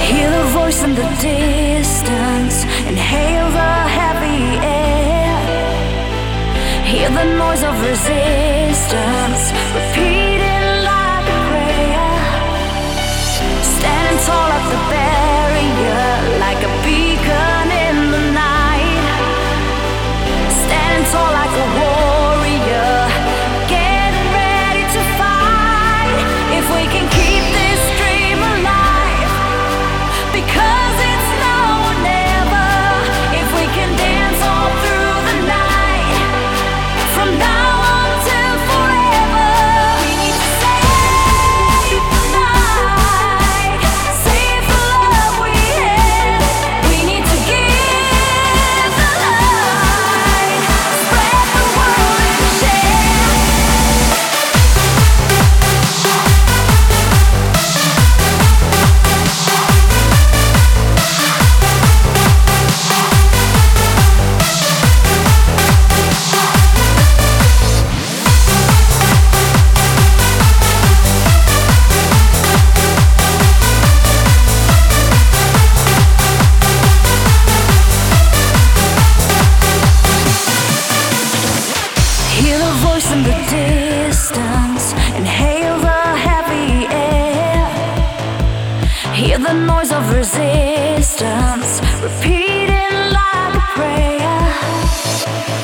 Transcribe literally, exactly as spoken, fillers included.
Hear the voice in the distance, inhale the heavy air. Hear the noise of resistance, repeating like a prayer. Standing tall at the barrier, like a beacon in the night. Standing tall like a warrior, getting ready to fight. If we can keep this dream alive, because it's now or never. If we can dance all through the night, from now on till forever. We need to save the night, save the love we had. We need to give the light, spread the world and share. Hear the voice in the distance, inhale the heavy air. Hear the noise of resistance, repeating like a prayer.